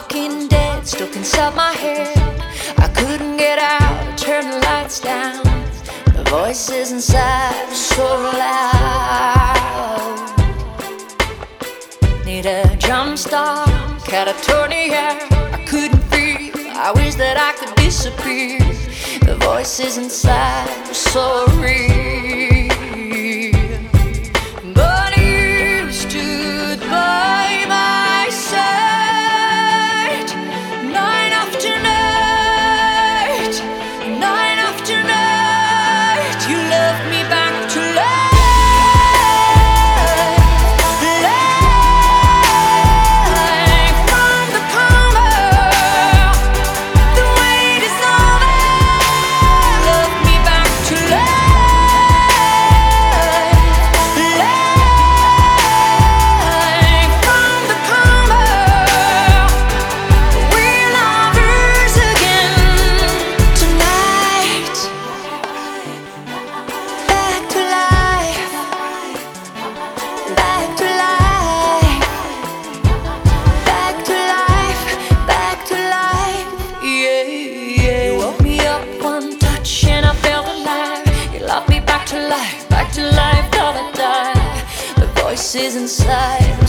Walking Dead stuck inside my head. I couldn't get out, I turned the lights down. The voices inside were so loud. Need a jump start, catatonia. I couldn't feel, I wish that I could disappear. The voices inside were so real. But you stood by my side, night after night, night after night. You loved me back to life, life from the coma. The wait is over. Love me back to life, life from the coma. We're lovers again tonight. Back to life, back to life, back to life, back to life. Yeah, yeah. You woke me up one touch and I felt alive. You loved me back to life, thought I'd die. The voices inside